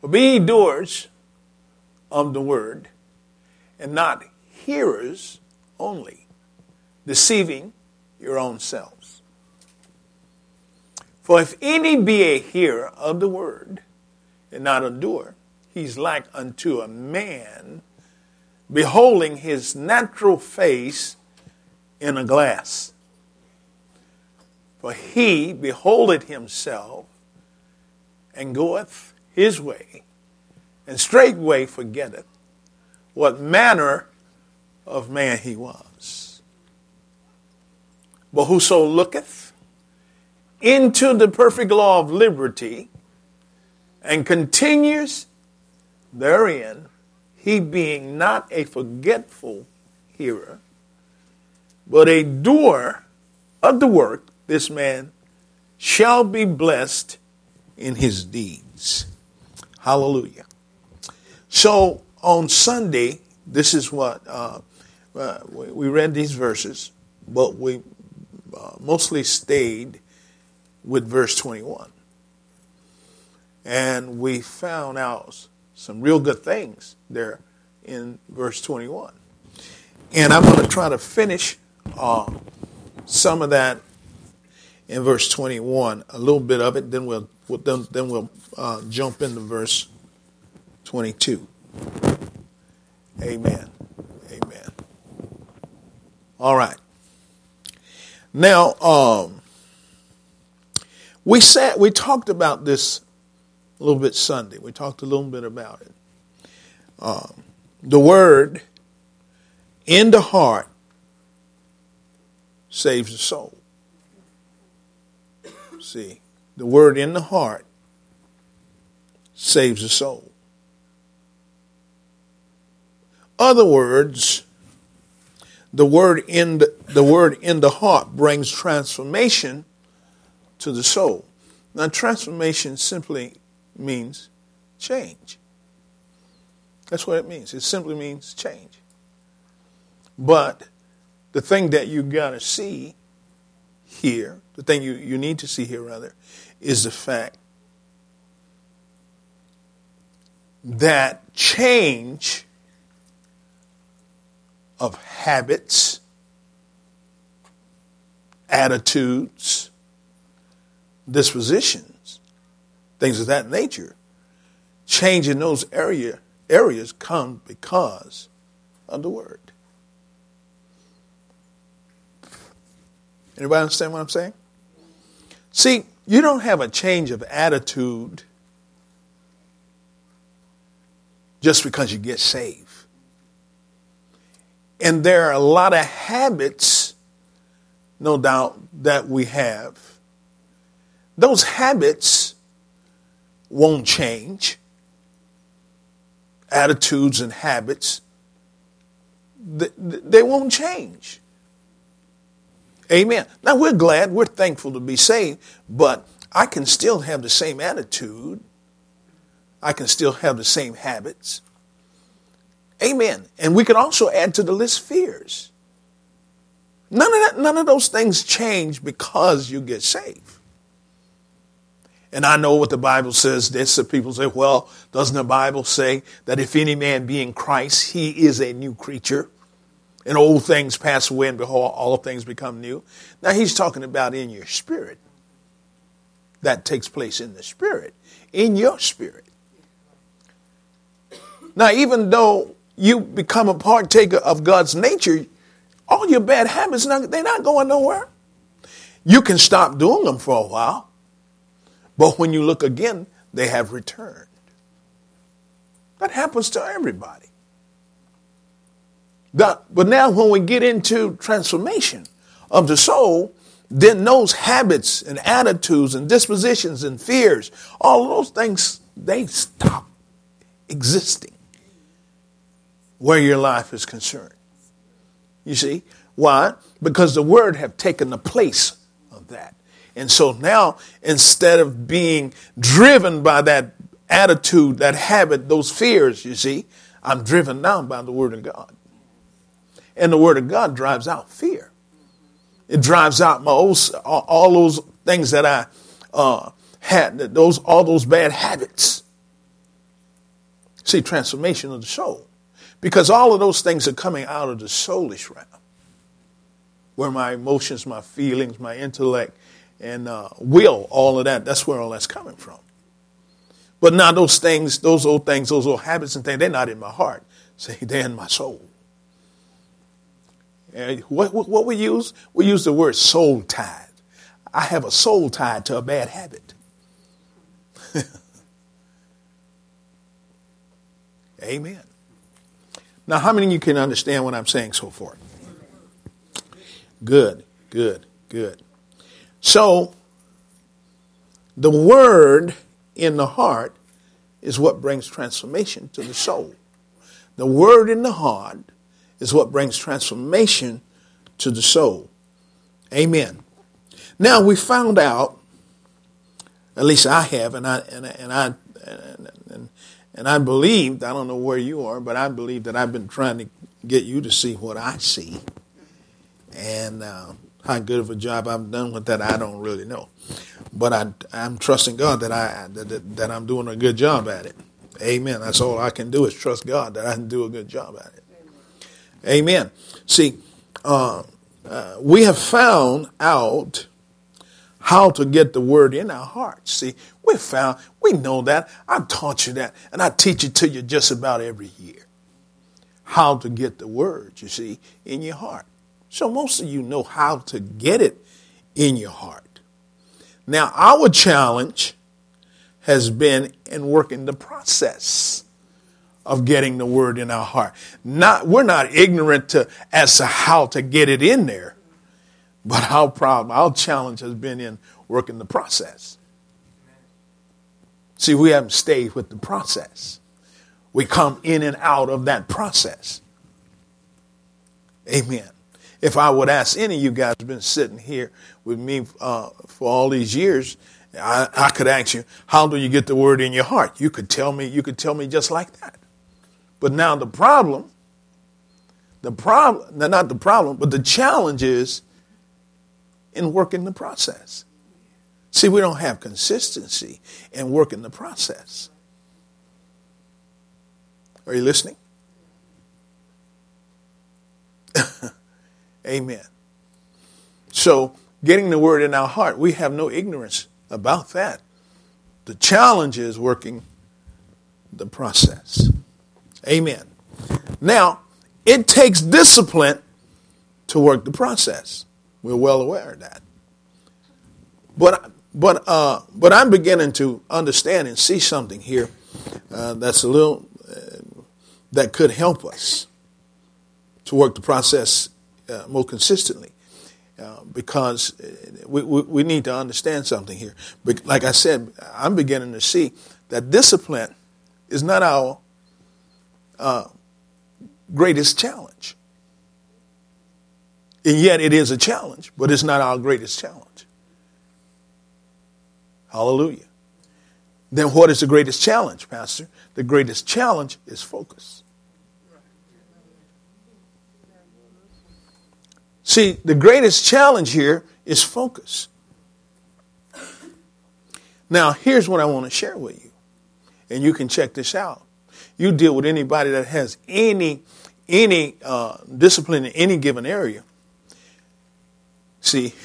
But be ye doers of the word, and not hearers only, deceiving your own selves. For if any be a hearer of the word, and not a doer, he's like unto a man beholding his natural face in a glass. For he beholdeth himself, and goeth his way, and straightway forgetteth what manner of man he was. But whoso looketh into the perfect law of liberty, and continues therein, he being not a forgetful hearer, but a doer of the work, this man shall be blessed in his deeds. Hallelujah. So on Sunday, this is what we read these verses, but we mostly stayed with verse 21. And we found out some real good things there in verse 21. And I'm going to try to finish some of that in verse 21, a little bit of it, then we'll jump into verse 22. Amen. Amen. All right. Now, we talked about this a little bit Sunday. We talked a little bit about it. The word in the heart saves the soul. See, the word in the heart saves the soul. Other words, the word in the heart brings transformation to the soul. Now, transformation simply means change. That's what it means. It simply means change. But the thing that you got to see here, the thing you need to see here, rather, is the fact that change of habits, attitudes, dispositions, things of that nature, change in those areas come because of the word. Anybody understand what I'm saying? See, you don't have a change of attitude just because you get saved. And there are a lot of habits, no doubt, that we have. Those habits won't change. Attitudes and habits, they won't change. Amen. Now, we're thankful to be saved, but I can still have the same attitude. I can still have the same habits. Amen. And we can also add to the list fears. None of those things change because you get saved. And I know what the Bible says. There's some people say, well, doesn't the Bible say that if any man be in Christ, he is a new creature? And old things pass away, and behold, all things become new. Now, he's talking about in your spirit. That takes place in the spirit, in your spirit. Now, even though you become a partaker of God's nature, all your bad habits, they're not going nowhere. You can stop doing them for a while, but when you look again, they have returned. That happens to everybody. But now when we get into transformation of the soul, then those habits and attitudes and dispositions and fears, all those things, they stop existing where your life is concerned. You see? Why? Because the word have taken the place of that. And so now, instead of being driven by that attitude, that habit, those fears, you see, I'm driven now by the word of God. And the word of God drives out fear. It drives out all those things that I had, all those bad habits. See, transformation of the soul. Because all of those things are coming out of the soulish realm, where my emotions, my feelings, my intellect, and will, all of that, that's where all that's coming from. But now those things, those old habits and things, they're not in my heart. See, they're in my soul. And what we use? We use the word soul tied. I have a soul tied to a bad habit. Amen. Now, how many of you can understand what I'm saying so far? Good. So, the word in the heart is what brings transformation to the soul. The word in the heart is what brings transformation to the soul. Amen. Now, we found out, at least I have, and I believed, I don't know where you are, but I believe that I've been trying to get you to see what I see. And how good of a job I've done with that, I don't really know. But I'm trusting God that I'm doing a good job at it. Amen. That's all I can do is trust God that I can do a good job at it. Amen. See, we have found out how to get the word in our hearts. See, we know that. I taught you that, and I teach it to you just about every year. How to get the word, you see, in your heart. So most of you know how to get it in your heart. Now, our challenge has been in working the process of getting the word in our heart. We're not ignorant as to how to get it in there, but our challenge has been in working the process. See, we haven't stayed with the process. We come in and out of that process. Amen. If I would ask any of you guys who've been sitting here with me for all these years, I could ask you, how do you get the word in your heart? You could tell me just like that. But now the challenge is in working the process. See, we don't have consistency in working the process. Are you listening? Amen. So, getting the word in our heart, we have no ignorance about that. The challenge is working the process. Amen. Now, it takes discipline to work the process. We're well aware of that. But I'm beginning to understand and see something here that's a little that could help us to work the process more consistently, because we need to understand something here. But like I said, I'm beginning to see that discipline is not our greatest challenge. And yet it is a challenge, but it's not our greatest challenge. Hallelujah. Then what is the greatest challenge, Pastor? The greatest challenge is focus. See, the greatest challenge here is focus. Now, here's what I want to share with you. And you can check this out. You deal with anybody that has any discipline in any given area. See,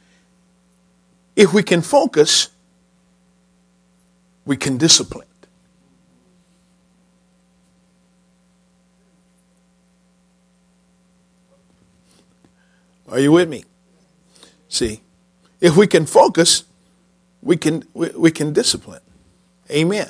if we can focus, we can discipline. Are you with me? See, if we can focus, we can discipline. Amen.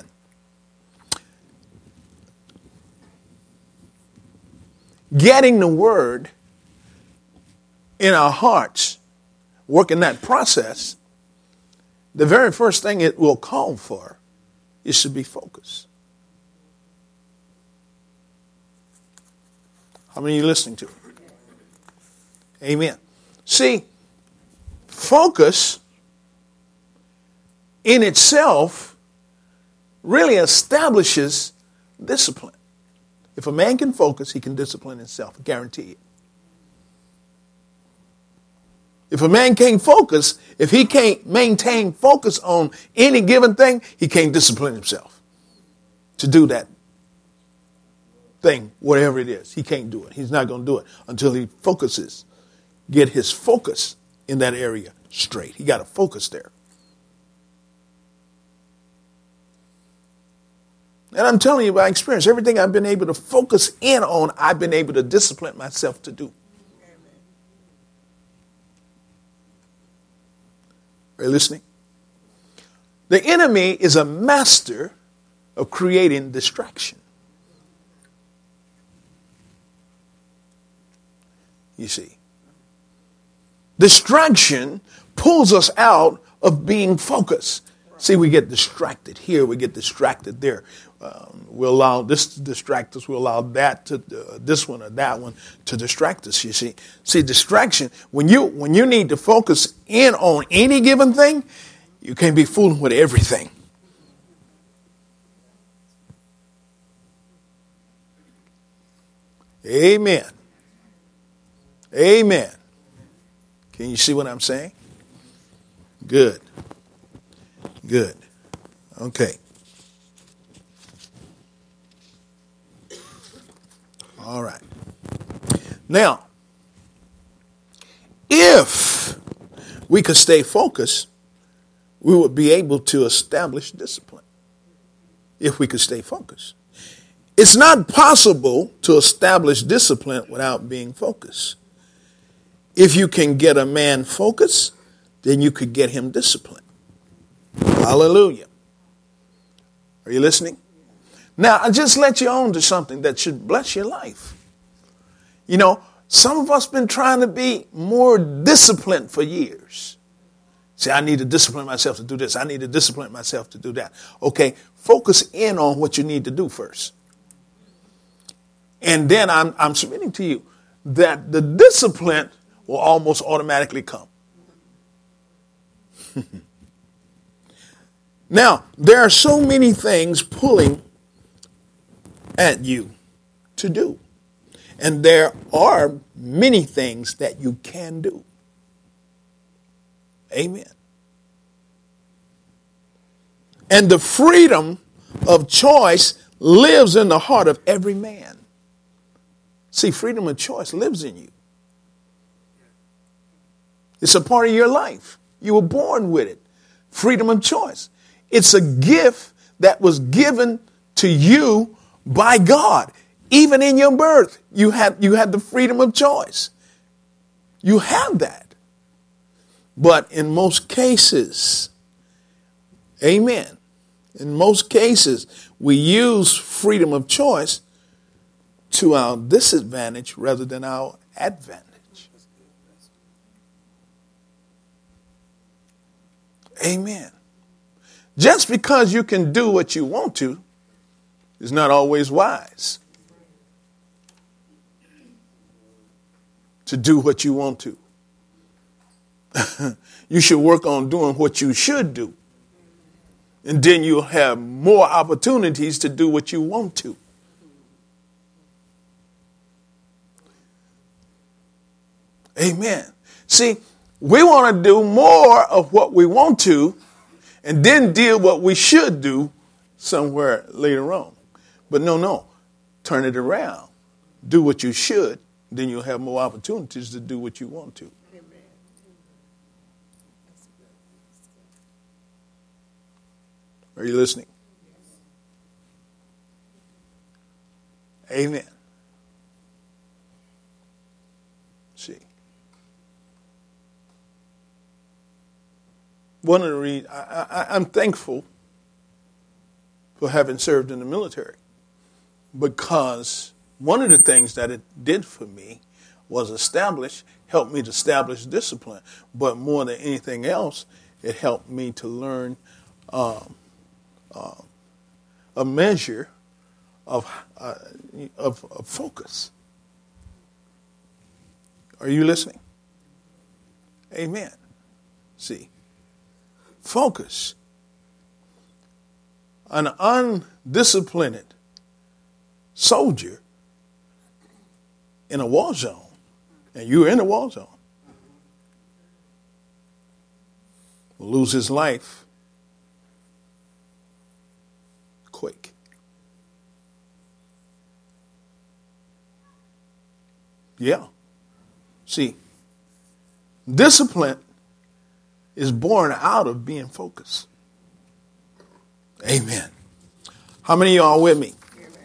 Getting the word in our hearts, working that process, the very first thing it will call for is to be focused. How many are you listening to? Amen. See, focus in itself really establishes discipline. If a man can focus, he can discipline himself. I guarantee it. If a man can't focus, if he can't maintain focus on any given thing, he can't discipline himself to do that thing, whatever it is. He can't do it. He's not going to do it until he focuses. Get his focus in that area straight. He got to focus there. And I'm telling you by experience, everything I've been able to focus in on, I've been able to discipline myself to do. Are you listening? The enemy is a master of creating distraction. You see, distraction pulls us out of being focused. See, we get distracted here, we get distracted there. We'll allow this to distract us. We'll allow that to this one or that one to distract us. You see, distraction. When you need to focus in on any given thing, you can't be fooling with everything. Amen. Amen. Can you see what I'm saying? Good. Good. Okay. All right. Now, if we could stay focused, we would be able to establish discipline. If we could stay focused. It's not possible to establish discipline without being focused. If you can get a man focused, then you could get him disciplined. Hallelujah. Are you listening? Now, I just let you on to something that should bless your life. You know, some of us been trying to be more disciplined for years. Say, I need to discipline myself to do this. I need to discipline myself to do that. Okay, focus in on what you need to do first. And then I'm submitting to you that the discipline will almost automatically come. Now, there are so many things pulling at you to do. And there are many things that you can do. Amen. And the freedom of choice lives in the heart of every man. See, freedom of choice lives in you. It's a part of your life. You were born with it. Freedom of choice. It's a gift that was given to you by God. Even in your birth, you had the freedom of choice. You have that. But in most cases, amen, in most cases, we use freedom of choice to our disadvantage rather than our advantage. Amen. Just because you can do what you want to is not always wise. To do what you want to. You should work on doing what you should do. And then you'll have more opportunities to do what you want to. Amen. See, we want to do more of what we want to and then deal what we should do somewhere later on. But no. Turn it around. Do what you should. Then you'll have more opportunities to do what you want to. Are you listening? Amen. See. One of the reasons I'm thankful for having served in the military, because one of the things that it did for me was helped me to establish discipline. But more than anything else, it helped me to learn a measure of focus. Are you listening? Amen. See, focus. An undisciplined soldier in a war zone, and you're in a war zone, will lose his life quick. Yeah. See, discipline is born out of being focused. Amen. How many of y'all with me?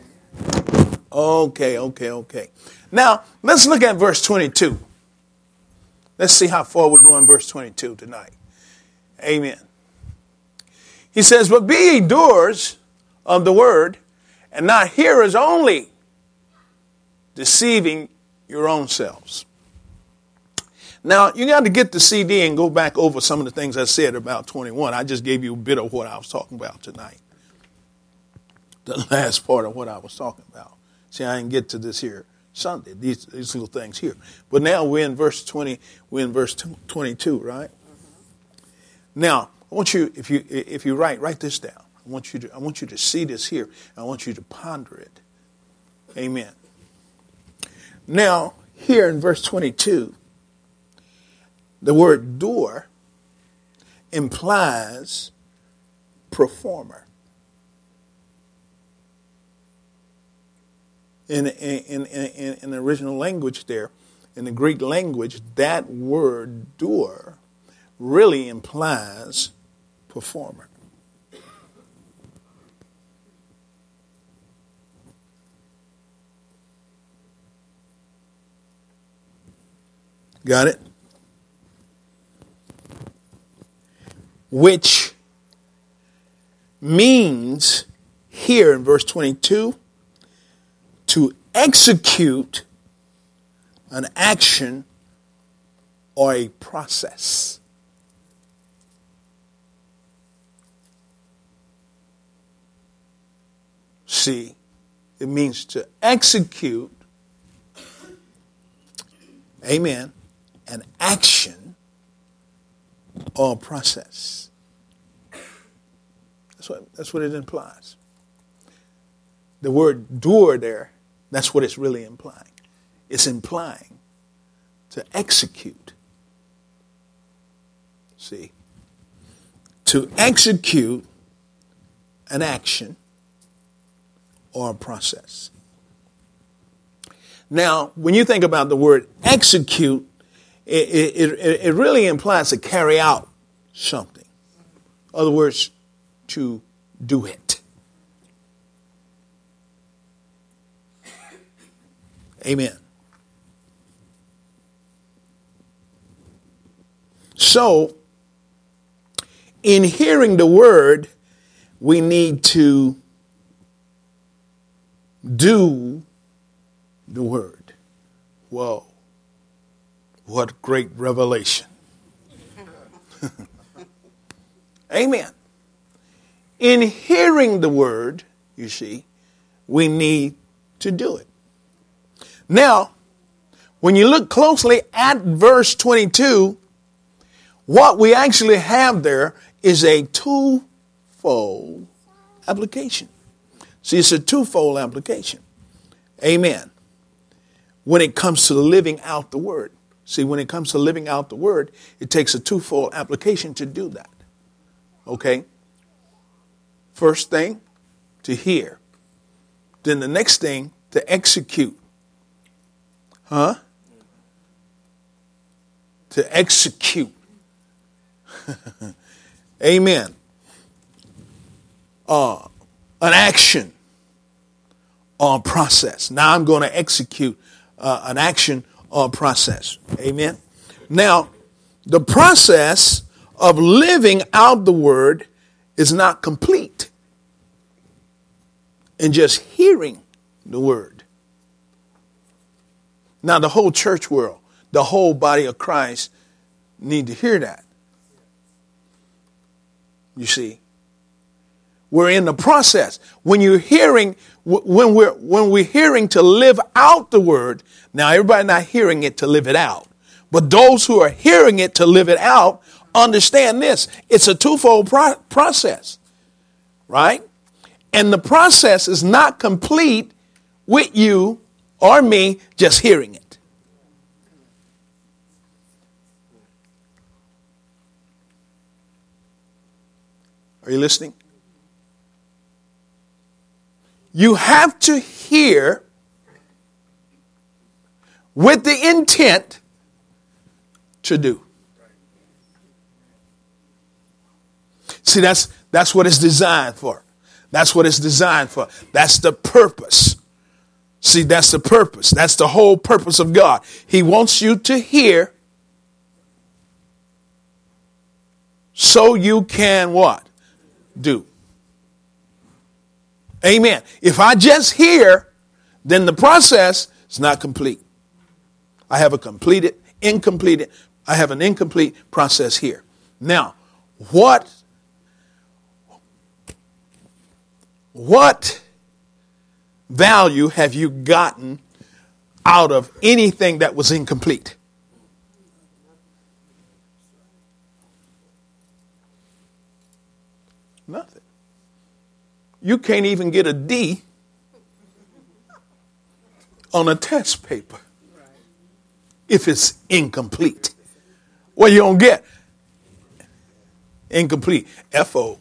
Okay. Now, let's look at verse 22. Let's see how far we go in verse 22 tonight. Amen. He says, but be ye doers of the word, and not hearers only, deceiving your own selves. Now, you got to get the CD and go back over some of the things I said about 21. I just gave you a bit of what I was talking about tonight. The last part of what I was talking about. See, I didn't get to this here Sunday, these little things here. But now we're in verse 20, we're in verse 22, right? Now, I want you, if you write this down. I want you to see this here. I want you to ponder it. Amen. Now, here in verse 22, the word doer implies performer. In the original language there, in the Greek language, that word doer really implies performer. Got it? Which means here in verse 22 to execute an action or a process. See, it means to execute, amen, an action or process. That's what it implies. The word doer there, that's what it's really implying. It's implying to execute. See, to execute an action or a process. Now, when you think about the word execute, it really implies to carry out something. In other words, to do it. Amen. So, in hearing the word, we need to do the word. Whoa. What great revelation. Amen. In hearing the word, you see, we need to do it. Now, when you look closely at verse 22, what we actually have there is a twofold application. See, it's a twofold application. Amen. When it comes to living out the word. See, when it comes to living out the word, it takes a twofold application to do that. Okay? First thing, to hear. Then the next thing, to execute. Huh? To execute. Amen. An action or process. Now I'm going to execute an action or process. Amen. Now, the process of living out the word is not complete in just hearing the word. Now, the whole church world, the whole body of Christ need to hear that. You see, we're in the process. When we're hearing to live out the word, now everybody not hearing it to live it out, but those who are hearing it to live it out understand this. It's a twofold process, right? And the process is not complete with you or me just hearing it. Are you listening? You have to hear with the intent to do. See, that's what it's designed for. That's what it's designed for. That's the purpose. See, that's the purpose. That's the whole purpose of God. He wants you to hear so you can what? Do. Amen. If I just hear, then the process is not complete. I have an incomplete process here. Now, what value have you gotten out of anything that was incomplete? Nothing. You can't even get a D on a test paper if it's incomplete. Well, you don't get incomplete. F-O.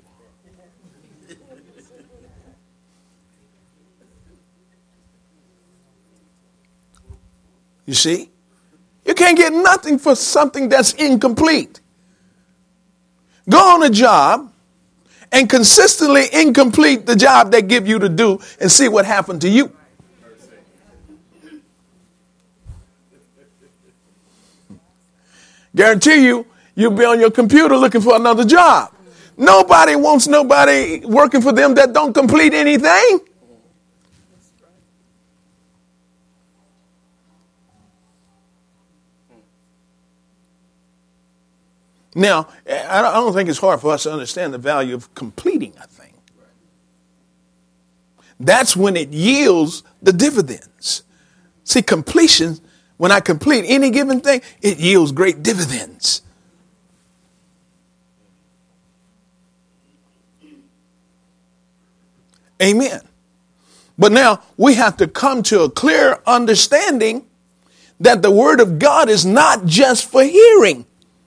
You see? You can't get nothing for something that's incomplete. Go on a job and consistently incomplete the job they give you to do and see what happened to you. Guarantee you'll be on your computer looking for another job. Nobody wants nobody working for them that don't complete anything. Now, I don't think it's hard for us to understand the value of completing a thing. That's when it yields the dividends. See, completion, when I complete any given thing, it yields great dividends. Amen. But now we have to come to a clear understanding that the word of God is not just for hearing,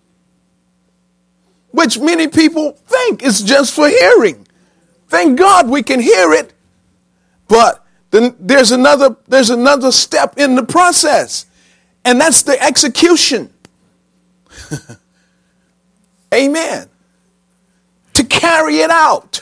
which many people think is just for hearing. Thank God we can hear it, but then there's another step in the process, and that's the execution. Amen. To carry it out.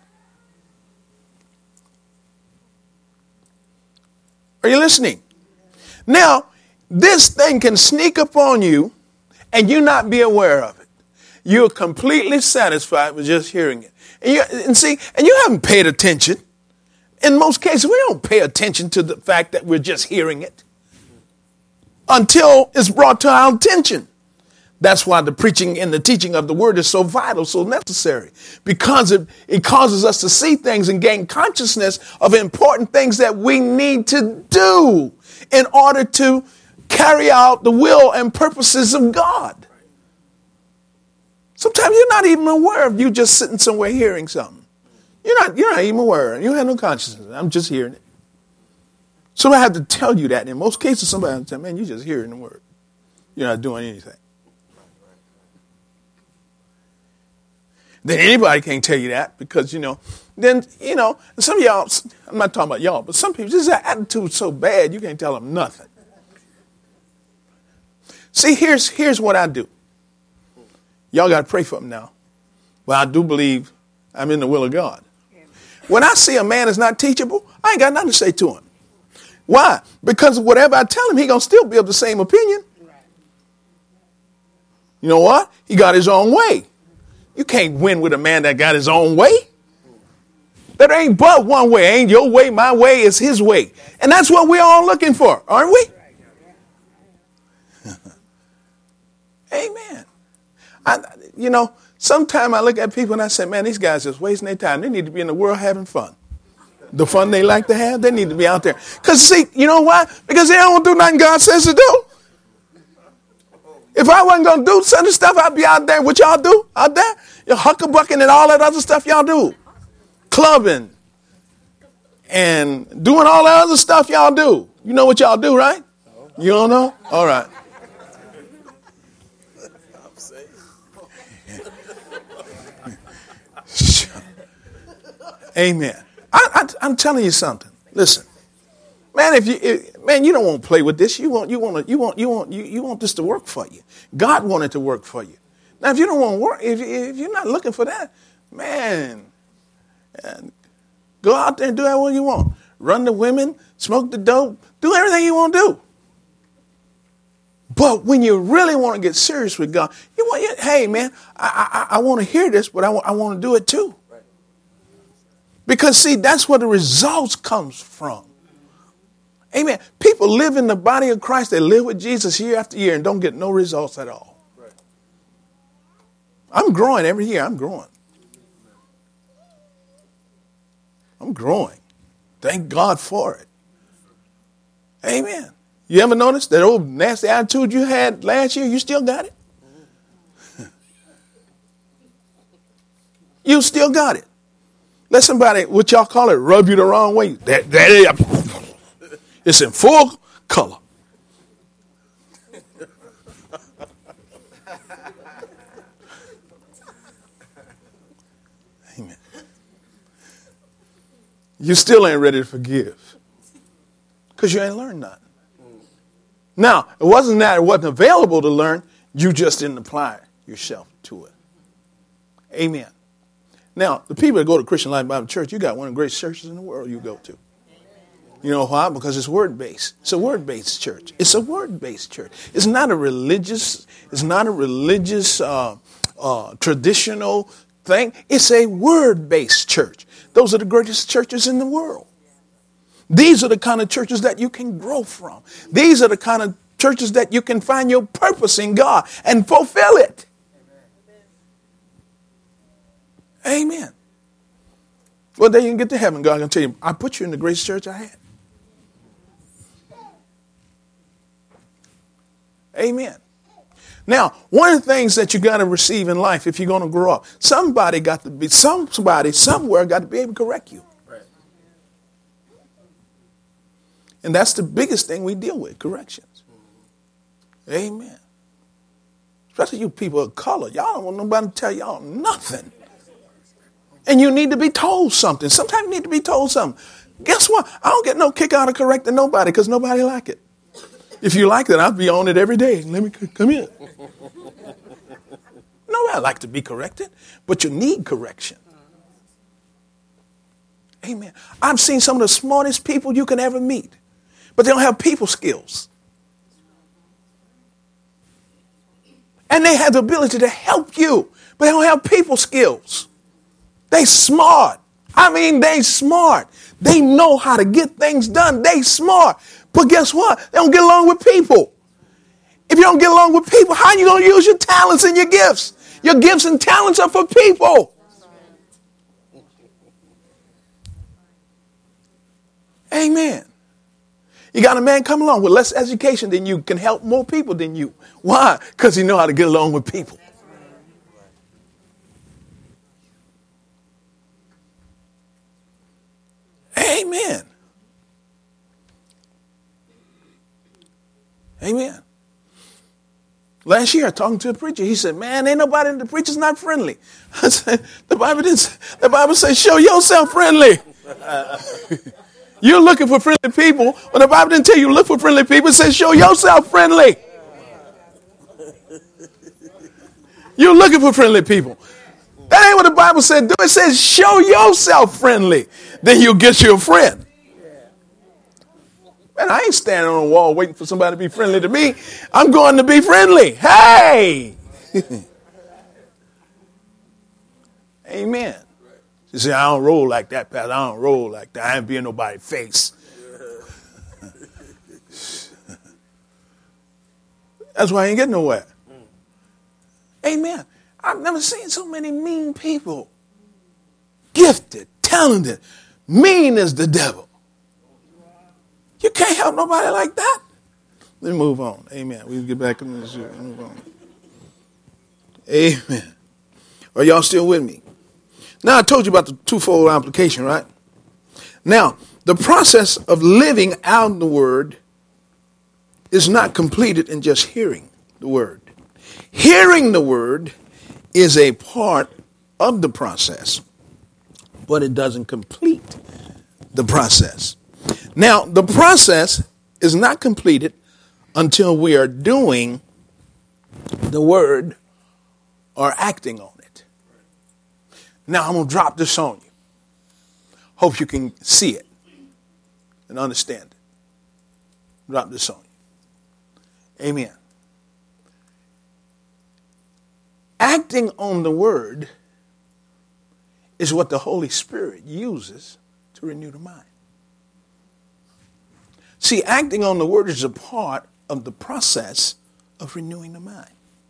Are you listening? Now, this thing can sneak up on you and you not be aware of it. You're completely satisfied with just hearing it. And you haven't paid attention. In most cases, we don't pay attention to the fact that we're just hearing it until it's brought to our attention. That's why the preaching and the teaching of the word is so vital, so necessary, because it causes us to see things and gain consciousness of important things that we need to do in order to carry out the will and purposes of God. Sometimes you're not even aware of you just sitting somewhere hearing something. You're not even aware. You have no consciousness. I'm just hearing it. So I have to tell you that. In most cases, somebody will tell me, man, you're just hearing the word. You're not doing anything. Then anybody can't tell you that because, some of y'all, I'm not talking about y'all, but some people, this attitude so bad, you can't tell them nothing. See, here's what I do. Y'all got to pray for them now. But I do believe I'm in the will of God. When I see a man is not teachable, I ain't got nothing to say to him. Why? Because whatever I tell him, he going to still be of the same opinion. You know what? He got his own way. You can't win with a man that got his own way. That ain't but one way. Ain't your way, my way is his way. And that's what we're all looking for, aren't we? Amen. Sometimes I look at people and I say, man, these guys just wasting their time. They need to be in the world having fun. The fun they like to have, they need to be out there. Because, see, you know why? Because they don't do nothing God says to do. If I wasn't going to do certain stuff, I'd be out there. What y'all do out there? You're huckabucking and all that other stuff y'all do. Clubbing and doing all that other stuff y'all do. You know what y'all do, right? You don't know? All right. Amen. I'm telling you something. Listen, man, Man, you don't want to play with this. You want this to work for you. God wanted to work for you. Now, if you don't want to work, if you're not looking for that, man, go out there and do what you want. Run the women, smoke the dope, do everything you want to do. But when you really want to get serious with God, hey, man, I want to hear this, but I want to do it too. Because, see, that's where the results comes from. Amen. People live in the body of Christ. They live with Jesus year after year and don't get no results at all. Right. I'm growing every year. I'm growing. Thank God for it. Amen. You ever notice that old nasty attitude you had last year, you still got it? You still got it. Let somebody, what y'all call it, rub you the wrong way. It's in full color. Amen. You still ain't ready to forgive because you ain't learned nothing. Now, it wasn't that it wasn't available to learn. You just didn't apply yourself to it. Amen. Now, the people that go to Christian Life Bible Church, you got one of the greatest churches in the world you go to. You know why? Because it's word-based. It's a word-based church. It's a word-based church. It's not a religious traditional thing. It's a word-based church. Those are the greatest churches in the world. These are the kind of churches that you can grow from. These are the kind of churches that you can find your purpose in God and fulfill it. Amen. Well, then you can get to heaven. God can tell you, I put you in the greatest church I had. Amen. Now, one of the things that you got to receive in life if you're going to grow up, somebody somewhere got to be able to correct you. Right. And that's the biggest thing we deal with, corrections. Amen. Especially you people of color. Y'all don't want nobody to tell y'all nothing. And you need to be told something. Sometimes you need to be told something. Guess what? I don't get no kick out of correcting nobody because nobody like it. If you like it, I'll be on it every day. Let me come in. Nobody like to be corrected, but you need correction. Amen. I've seen some of the smartest people you can ever meet, but they don't have people skills. And they have the ability to help you, but they don't have people skills. They smart. They smart. They know how to get things done. They smart. But guess what? They don't get along with people. If you don't get along with people, how are you going to use your talents and your gifts? Your gifts and talents are for people. Amen. You got a man come along with less education than you, can help more people than you. Why? Because he know how to get along with people. Amen. Amen. Last year, talking to a preacher, he said, man, ain't nobody, the preacher's not friendly. I said, the Bible says, show yourself friendly. You're looking for friendly people. When the Bible didn't tell you to look for friendly people, it says, show yourself friendly. You're looking for friendly people. That ain't what the Bible said. Do. It says, show yourself friendly. Then you'll get you a friend. Man, I ain't standing on a wall waiting for somebody to be friendly to me. I'm going to be friendly. Hey! Amen. You say, I don't roll like that, Pastor. I don't roll like that. I ain't being nobody's face. That's why I ain't getting nowhere. Amen. I've never seen so many mean people. Gifted, talented, mean as the devil. You can't help nobody like that. Let's move on. Amen. We'll get back in this. Move on. Amen. Are y'all still with me? Now, I told you about the twofold application, right? Now, the process of living out the word is not completed in just hearing the word. Hearing the word is a part of the process, but it doesn't complete the process. Now, the process is not completed until we are doing the word or acting on it. Now I'm going to drop this on you. Hope you can see it and understand it. Drop this on you. Amen. Acting on the word is what the Holy Spirit uses to renew the mind. See, acting on the word is a part of the process of renewing the mind.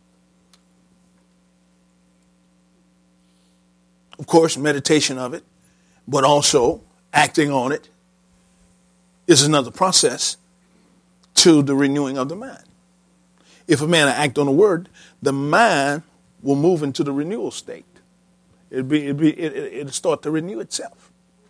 Of course, meditation of it, but also acting on it is another process to the renewing of the mind. If a man act on the word, the mind will move into the renewal state. It'll start to renew itself.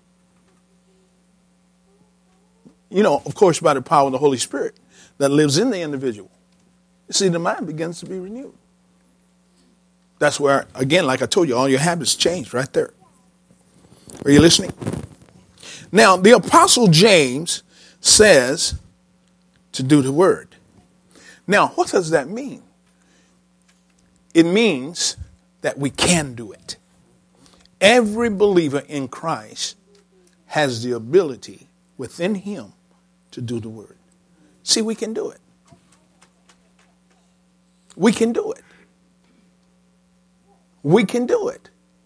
You know, of course, by the power of the Holy Spirit that lives in the individual. You see, the mind begins to be renewed. That's where, again, like I told you, all your habits change right there. Are you listening? Now, the Apostle James says to do the word. Now, what does that mean? It means that we can do it. Every believer in Christ has the ability within him to do the word. See, we can do it. We can do it. We can do it.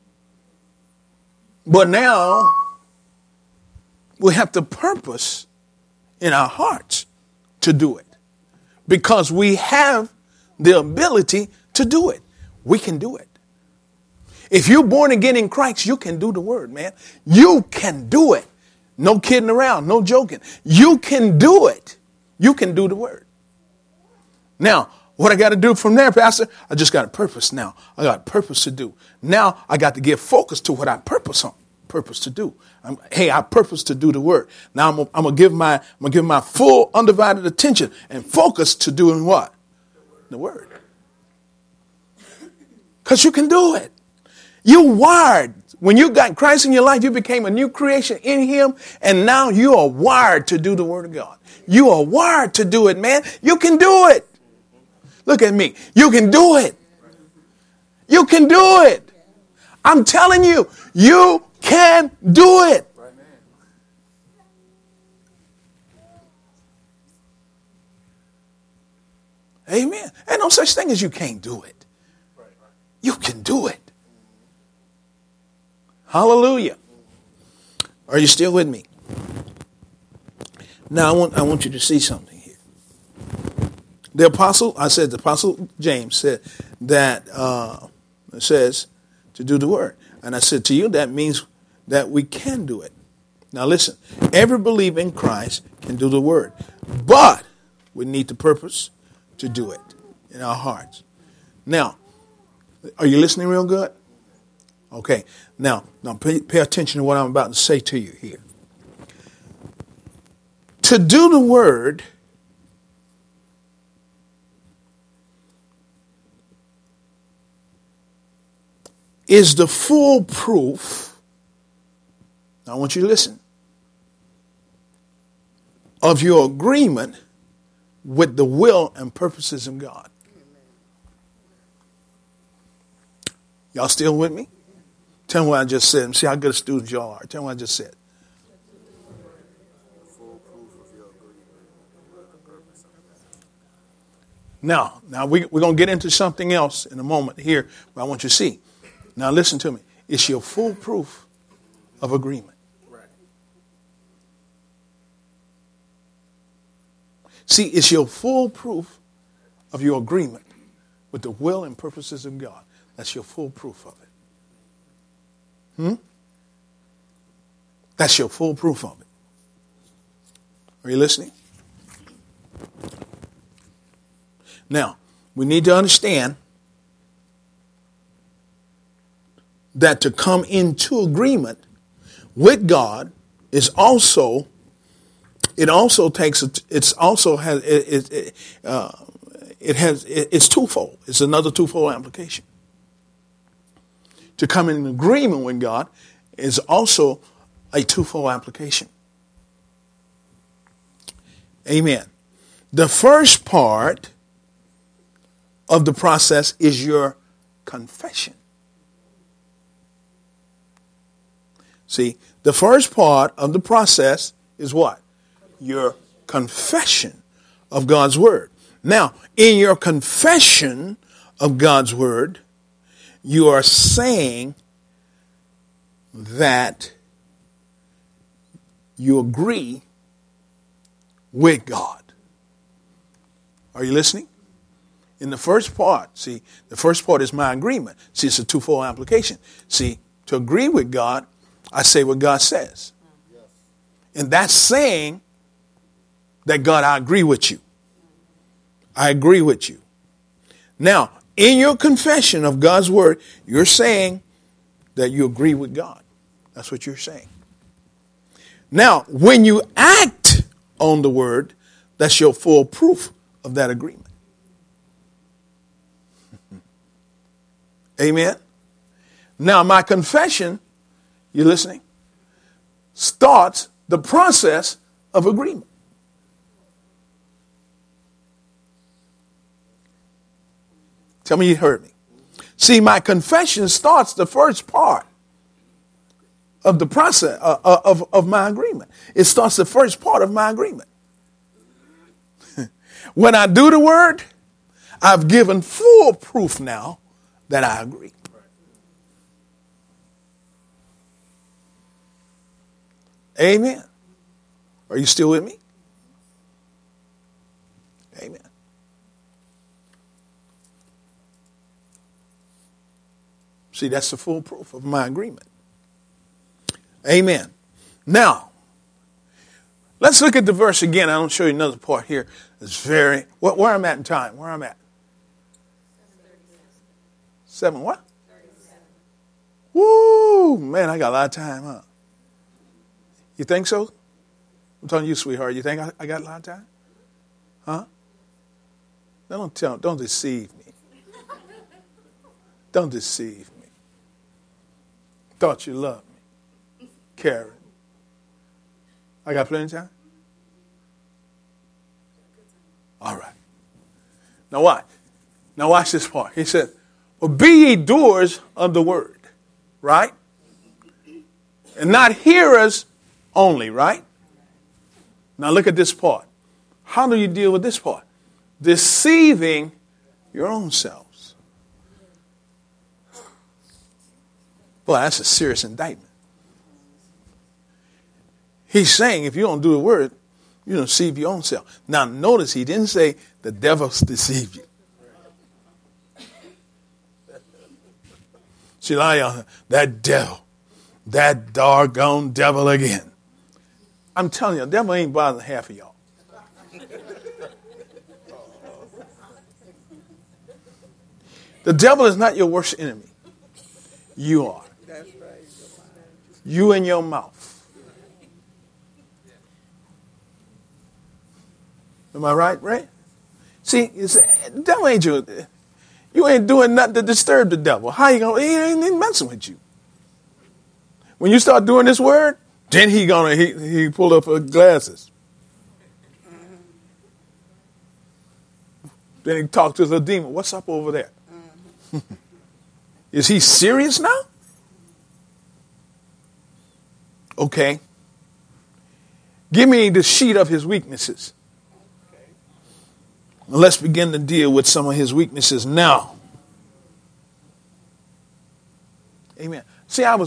But now we have to purpose in our hearts to do it. Because we have the ability to do it. We can do it. If you're born again in Christ, you can do the word, man. You can do it. No kidding around, no joking. You can do it. You can do the word. Now, what I got to do from there, Pastor? I just got a purpose now. I got a purpose to do. Now I got to give focus to what I purpose to do. I purpose to do the word. Now I'm gonna give my full undivided attention and focus to doing what? The word. Because you can do it. You wired. When you got Christ in your life, you became a new creation in him, and now you are wired to do the word of God. You are wired to do it, man. You can do it. Look at me. You can do it. You can do it. I'm telling you, you can do it. Amen. Ain't no such thing as you can't do it. You can do it. Hallelujah. Are you still with me? Now I want you to see something here. The apostle James said that it says to do the word. And I said to you, that means that we can do it. Now listen, every believer in Christ can do the word. But we need the purpose to do it in our hearts. Now, are you listening real good? Okay. Now pay attention to what I'm about to say to you here. To do the word is the full proof, now I want you to listen, of your agreement with the will and purposes of God. Y'all still with me? Tell me what I just said. See how good a student y'all are. Tell me what I just said. Now we're going to get into something else in a moment here, but I want you to see. Now listen to me. It's your full proof of agreement. Right. See, it's your full proof of your agreement with the will and purposes of God. That's your full proof of it. That's your full proof of it. Are you listening? Now, we need to understand that to come into agreement with God is also, it's twofold. It's another twofold application. To come in agreement with God is also a twofold application. Amen. The first part of the process is your confession. See, the first part of the process is what? Your confession of God's word. Now, in your confession of God's word, you are saying that you agree with God. Are you listening? In the first part, see, the first part is my agreement. See, it's a twofold application. See, to agree with God, I say what God says. And that's saying that, God, I agree with you. I agree with you. Now, in your confession of God's word, you're saying that you agree with God. That's what you're saying. Now, when you act on the word, that's your full proof of that agreement. Amen. Now, my confession, you listening, starts the process of agreement. Tell me you heard me. See, my confession starts the first part of the process of my agreement. It starts the first part of my agreement. When I do the word, I've given full proof now that I agree. Amen. Are you still with me? Amen. See, that's the full proof of my agreement. Amen. Now, let's look at the verse again. I'm going to show you another part here. It's very, where I'm at in time. Where I'm at. 7 what? 37. Woo, man, I got a lot of time, huh? You think so? I'm telling you, sweetheart, you think I got a lot of time? Huh? No, don't deceive me. Don't deceive me. Thought you loved me. Karen. I got plenty of time? All right. Now watch. Now watch this part. He said, well, be ye doers of the word, right? And not hearers only, right? Now look at this part. How do you deal with this part? Deceiving your own selves. Boy, that's a serious indictment. He's saying if you don't do the word, you don't deceive your own self. Now notice he didn't say the devil's deceived you. See, that devil, that doggone devil again. I'm telling you, the devil ain't bothering half of y'all. The devil is not your worst enemy. You are. You and your mouth. Am I right, Ray? See, the devil ain't you ain't doing nothing to disturb the devil. How you gonna? He ain't messing with you. When you start doing this word, then he pulled up her glasses. Then he talked to the demon. What's up over there? Is he serious now? Okay. Give me the sheet of his weaknesses. Let's begin to deal with some of his weaknesses now. Amen. See, I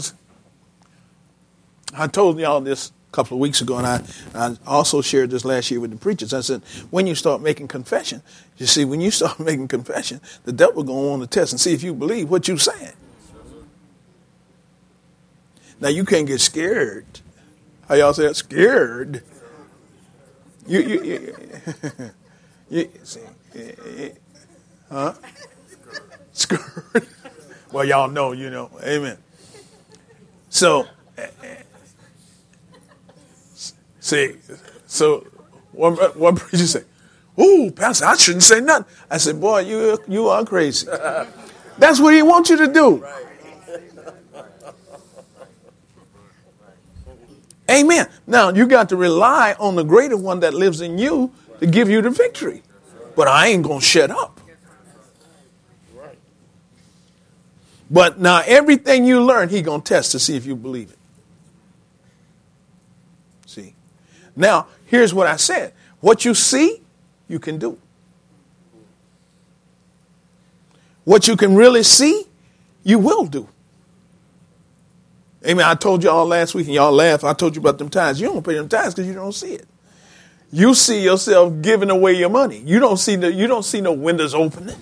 told y'all this a couple of weeks ago, and I also shared this last year with the preachers. I said, when you start making confession, you see, when you start making confession, the devil will go on the test and see if you believe what you're saying. Now, you can't get scared. How y'all say that? Scared. You see, huh? Skirt. Well, y'all know, Amen. So, see, one preacher said, "Ooh, Pastor, I shouldn't say nothing." I said, "Boy, you are crazy." That's what he wants you to do. Amen. Now, you got to rely on the greater one that lives in you to give you the victory. But I ain't going to shut up. But now everything you learn, he going to test to see if you believe it. See? Now, here's what I said. What you see, you can do. What you can really see, you will do. Amen. I told y'all last week and y'all laugh. I told you about them tithes. You don't pay them tithes because you don't see it. You see yourself giving away your money. You don't see no windows opening.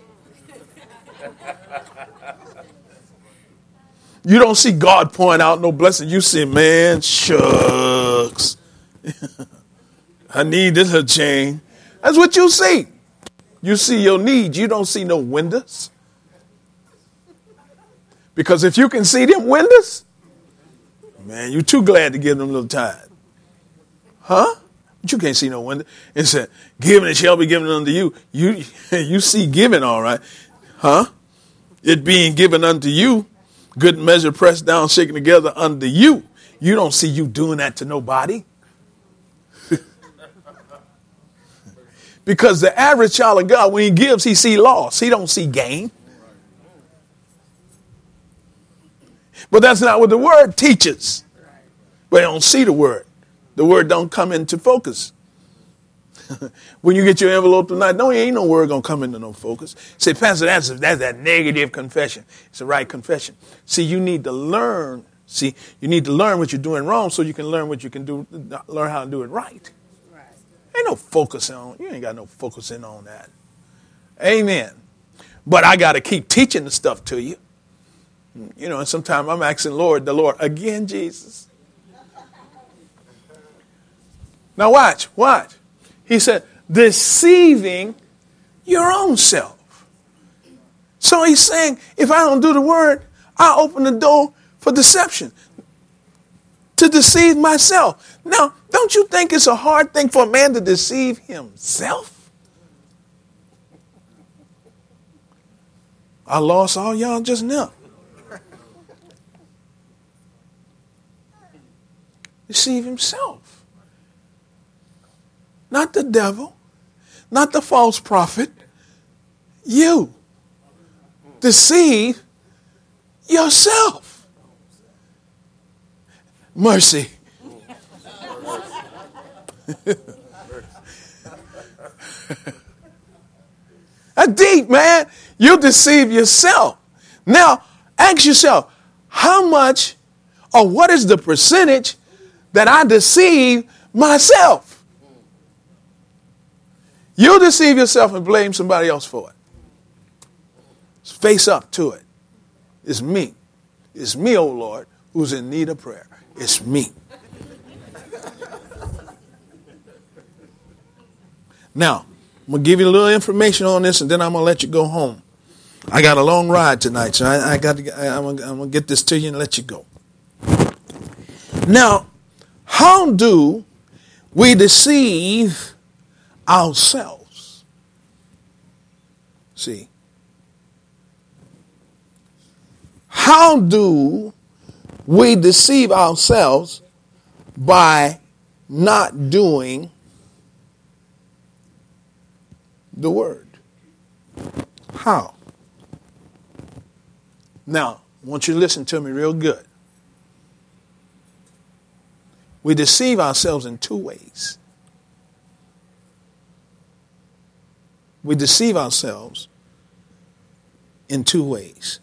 You don't see God pouring out no blessing. You see, man, shucks. I need this little change. That's what you see. You see your needs. You don't see no windows. Because if you can see them windows, man, you're too glad to give them a little tithe. Huh? But you can't see no window. It said, giving it shall be given unto you. You see giving, all right. Huh? It being given unto you. Good measure, pressed down, shaken together unto you. You don't see you doing that to nobody. Because the average child of God, when he gives, he see loss. He don't see gain. But that's not what the word teaches. But they don't see the word. The word don't come into focus. When you get your envelope tonight, ain't no word going to come into no focus. Say, Pastor, that's that negative confession. It's the right confession. See, you need to learn. See, you need to learn what you're doing wrong so you can learn what you can do, learn how to do it right. Ain't no focusing on, you ain't got no focusing on that. Amen. But I got to keep teaching the stuff to you. You know, and sometimes I'm asking the Lord, again, Jesus. Now watch. He said, deceiving your own self. So he's saying, if I don't do the word, I open the door for deception, to deceive myself. Now, don't you think it's a hard thing for a man to deceive himself? I lost all y'all just now. Deceive himself. Not the devil, not the false prophet. You deceive yourself. Mercy. That's deep, man. You deceive yourself. Now, ask yourself, how much or what is the percentage that I deceive myself? You deceive yourself and blame somebody else for it. Face up to it. It's me. It's me, oh Lord, who's in need of prayer. It's me. Now, I'm going to give you a little information on this and then I'm going to let you go home. I got a long ride tonight, so I'm going to get this to you and let you go. Now, how do we deceive ourselves? See, how do we deceive ourselves by not doing the word? How? Now, I want you to listen to me real good. We deceive ourselves in two ways. We deceive ourselves in two ways.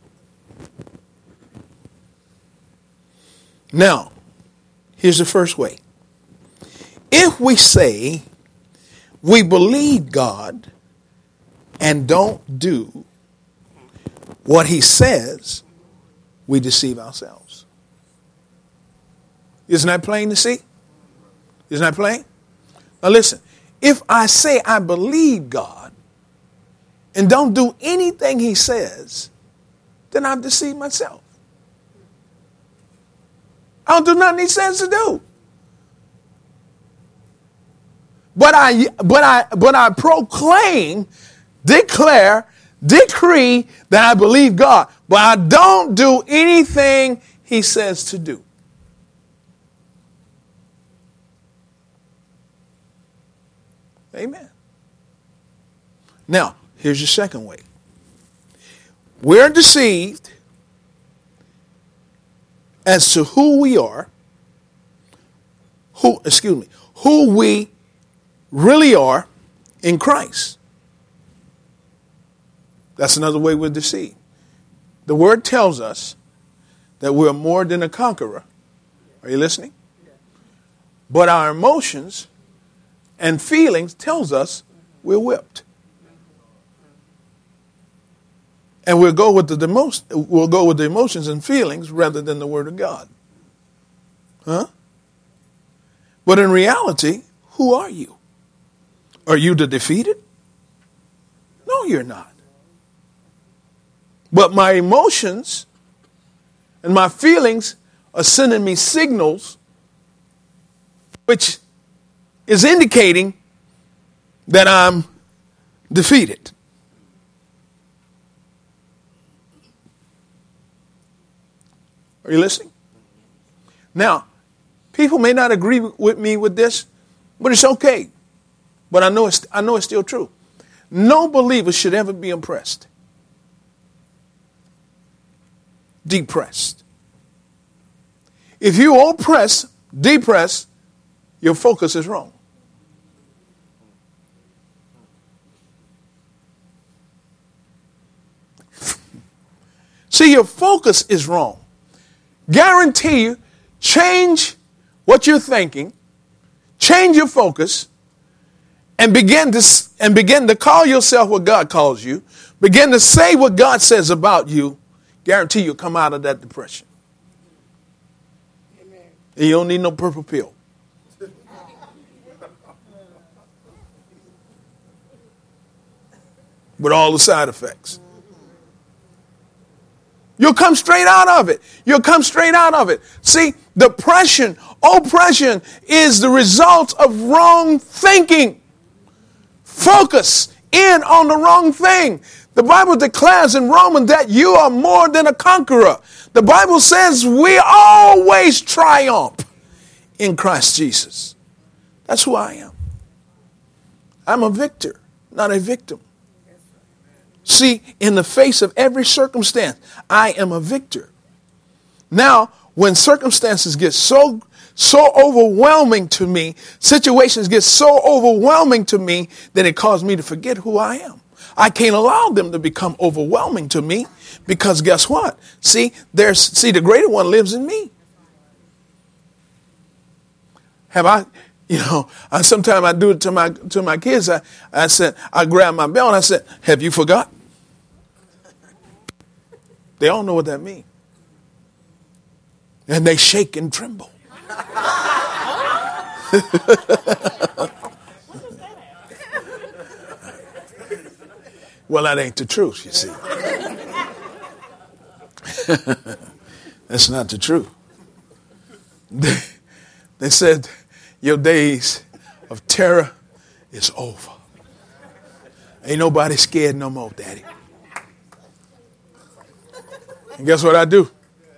Now, here's the first way. If we say we believe God and don't do what he says, we deceive ourselves. Isn't that plain to see? Isn't that plain? Now listen, if I say I believe God and don't do anything he says, then I've deceived myself. I don't do nothing he says to do. But I proclaim, declare, decree that I believe God, but I don't do anything he says to do. Amen. Now, here's your second way. We're deceived as to who we are, who we really are in Christ. That's another way we're deceived. The word tells us that we're more than a conqueror. Are you listening? But our emotions and feelings tells us we're whipped. And we'll go with the emotions and feelings rather than the word of God. Huh? But in reality, who are you? Are you the defeated? No, you're not. But my emotions and my feelings are sending me signals which is indicating that I'm defeated. Are you listening? Now, people may not agree with me with this, but it's okay. But I know it's still true. No believer should ever be oppressed, depressed. If you oppress, depress, your focus is wrong. See, your focus is wrong. Guarantee you, change what you're thinking, change your focus, and begin to call yourself what God calls you. Begin to say what God says about you. Guarantee you'll come out of that depression. Amen. And you don't need no purple pill. With all the side effects. You'll come straight out of it. You'll come straight out of it. See, oppression is the result of wrong thinking. Focus in on the wrong thing. The Bible declares in Romans that you are more than a conqueror. The Bible says we always triumph in Christ Jesus. That's who I am. I'm a victor, not a victim. See, in the face of every circumstance, I am a victor. Now, when circumstances get so overwhelming to me, situations get so overwhelming to me that it causes me to forget who I am. I can't allow them to become overwhelming to me because guess what? See, the greater one lives in me. Sometimes I do it to my kids. I grab my belt and I said, have you forgot? They all know what that means. And they shake and tremble. Well, that ain't the truth, you see. That's not the truth. They said, your days of terror is over. Ain't nobody scared no more, Daddy. And guess what I do?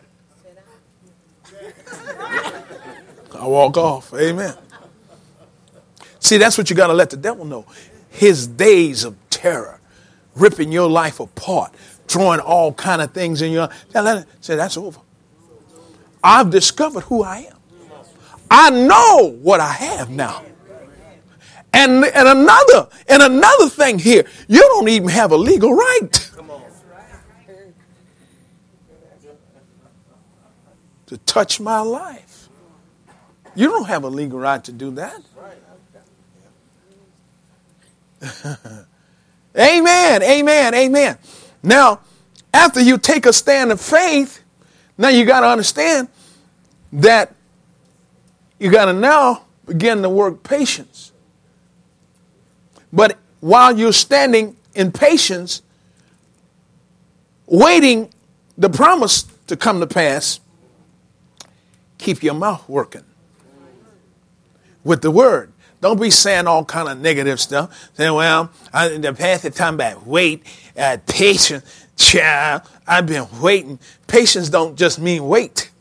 I walk off. Amen. See, that's what you got to let the devil know. His days of terror, ripping your life apart, throwing all kind of things in your life. Say, that's over. I've discovered who I am. I know what I have now. And another thing here, you don't even have a legal right to touch my life. You don't have a legal right to do that. Amen, amen, amen. Now, after you take a stand of faith, now you got to understand that you got to now begin to work patience. But while you're standing in patience, waiting the promise to come to pass, keep your mouth working with the word. Don't be saying all kind of negative stuff. Saying, well, the pastor talking about wait, patience, child. I've been waiting. Patience don't just mean wait.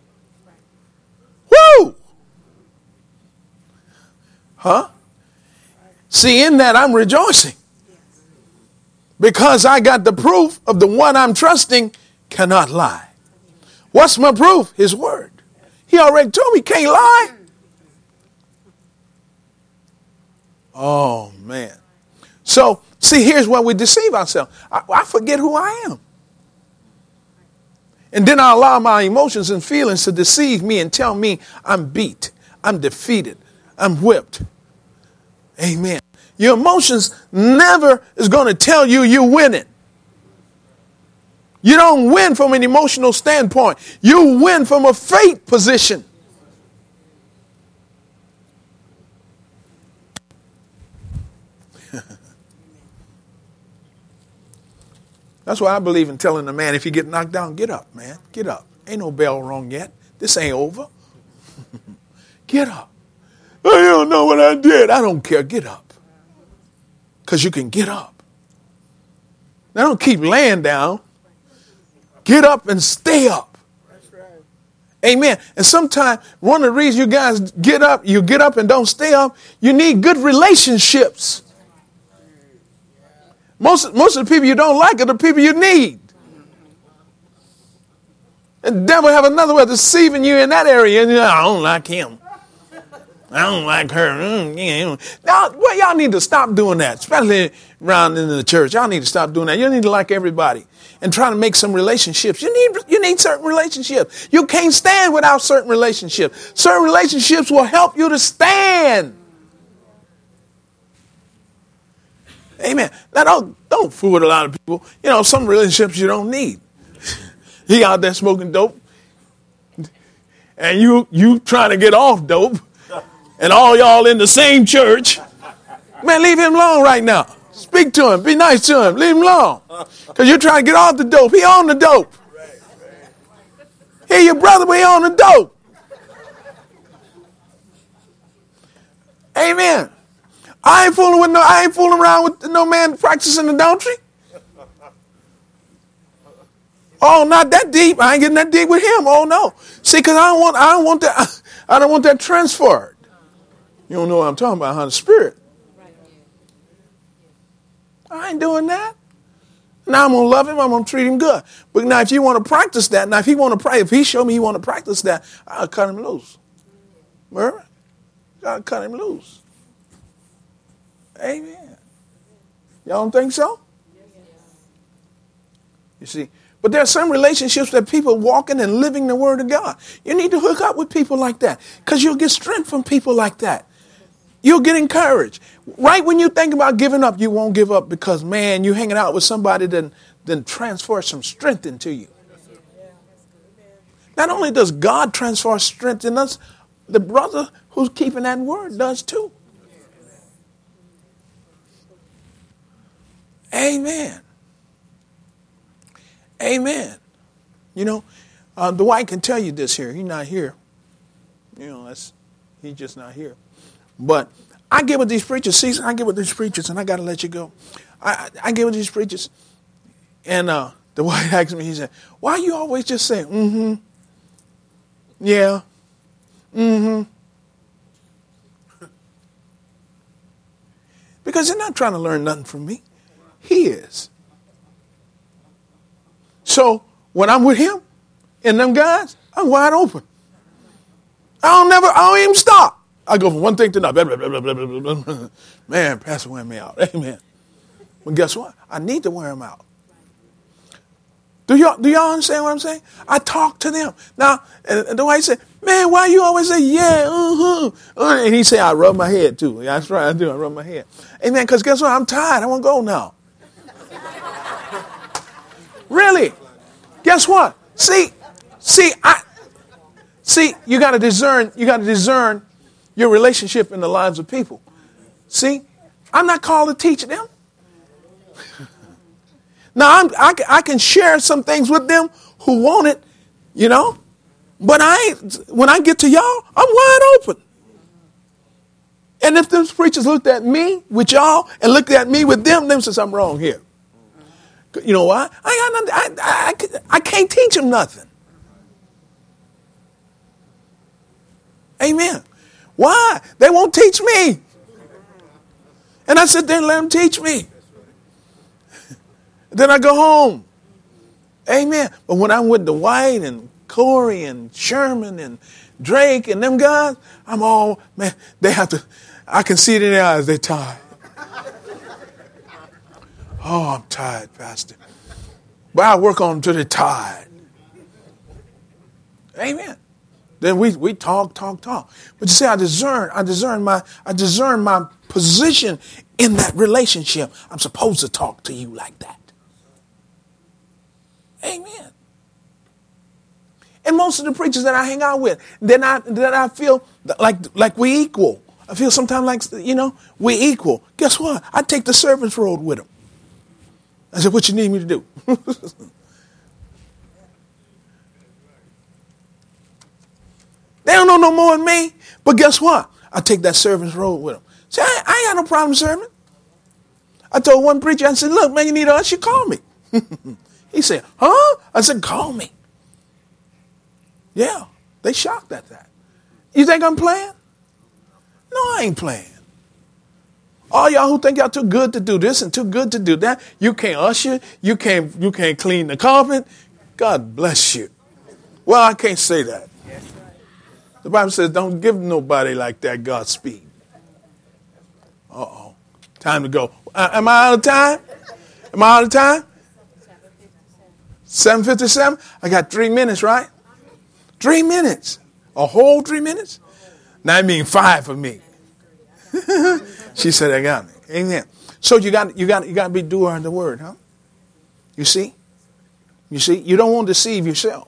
Woo! Huh? See, in that I'm rejoicing. Because I got the proof of the one I'm trusting cannot lie. What's my proof? His word. He already told me he can't lie. Oh, man. So, see, here's where we deceive ourselves. I forget who I am. And then I allow my emotions and feelings to deceive me and tell me I'm beat, I'm defeated, I'm whipped. Amen. Your emotions never is going to tell you you're winning. You don't win from an emotional standpoint. You win from a faith position. That's why I believe in telling the man, if you get knocked down, get up, man. Get up. Ain't no bell rung yet. This ain't over. Get up. I don't know what I did. I don't care. Get up. Because you can get up. Now don't keep laying down. Get up and stay up. That's right. Amen. And sometimes one of the reasons you guys get up and don't stay up, you need good relationships. Most of the people you don't like are the people you need. And the devil have another way of deceiving you in that area. And I don't like him. I don't like her. Now, well, y'all need to stop doing that, especially around in the church. Y'all need to stop doing that. You need to like everybody and try to make some relationships. You need certain relationships. You can't stand without certain relationships. Certain relationships will help you to stand. Amen. Now, don't fool with a lot of people. You know, some relationships you don't need. He out there smoking dope, and you trying to get off dope, and all y'all in the same church. Man, leave him alone right now. Speak to him. Be nice to him. Leave him alone. Because you're trying to get off the dope. He on the dope. Hey, your brother, but he on the dope. Amen. I ain't fooling around with no man practicing adultery. Oh, not that deep. I ain't getting that deep with him. Oh no. See, because I don't want that transferred. You don't know what I'm talking about, huh? The spirit. I ain't doing that. Now I'm gonna love him. I'm gonna treat him good. But now, if you want to practice that, now if he show me he want to practice that, I'll cut him loose. Remember? Gotta cut him loose. Amen. Y'all don't think so? You see, but there are some relationships that people walking and living the word of God. You need to hook up with people like that because you'll get strength from people like that. You'll get encouraged. Right when you think about giving up, you won't give up because, man, you're hanging out with somebody that then transfer some strength into you. Not only does God transfer strength in us, the brother who's keeping that word does too. Amen. Amen. You know, Dwight can tell you this here. He's not here. You know, he's just not here. But I get with these preachers. See, I get with these preachers, and I got to let you go. I get with these preachers. And Dwight asked me, he said, why you always just say, mm-hmm, yeah, mm-hmm? Because they're not trying to learn nothing from me. He is. So when I'm with him and them guys, I'm wide open. I don't even stop. I go from one thing to another. Man, Pastor, wear me out. Amen. But guess what? I need to wear him out. Do y'all understand what I'm saying? I talk to them. Now, and the way he said, man, why you always say, yeah, and he said, I rub my head too. Yeah, that's right, I do. I rub my head. Amen, because guess what? I'm tired. I want to go now. Really? Guess what? See, you got to discern your relationship in the lives of people. See, I'm not called to teach them. Now, I can share some things with them who want it, you know, but when I get to y'all, I'm wide open. And if those preachers looked at me with y'all and looked at me with them says I'm wrong here. You know why? I can't teach them nothing. Amen. Why? They won't teach me. And I sit there and let them teach me. Then I go home. Amen. But when I'm with Dwight and Corey and Sherman and Drake and them guys, I'm all, man, they have to, I can see it in their eyes, they're tired. Oh, I'm tired, Pastor. But I work on them till they're tired. Amen. Then we talk. But you see, I discern my position in that relationship. I'm supposed to talk to you like that. Amen. And most of the preachers that I hang out with, that I feel like we equal. I feel sometimes like, we equal. Guess what? I take the servant's road with them. I said, what you need me to do? They don't know no more than me. But guess what? I take that servant's road with them. See, I ain't got no problem serving. I told one preacher, I said, look, man, you need us, you call me. He said, huh? I said, call me. Yeah, they shocked at that. You think I'm playing? No, I ain't playing. All y'all who think y'all too good to do this and too good to do that, you can't usher, you can't clean the carpet. God bless you. Well, I can't say that. The Bible says don't give nobody like that Godspeed. Uh-oh. Time to go. Am I out of time? Am I out of time? 7:57? I got 3 minutes, right? 3 minutes. A whole 3 minutes? Now I mean 5 for me. She said, I got me. Amen. So you got to be doer of the word, huh? You see? You don't want to deceive yourself.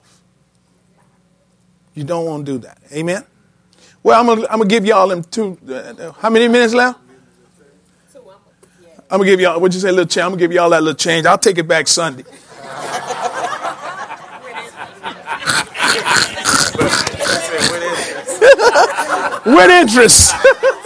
You don't want to do that. Amen. Well, I'm gonna give y'all them two. How many minutes left? I'm gonna give y'all. What'd you say, little change? I'm gonna give y'all that little change. I'll take it back Sunday. With interest.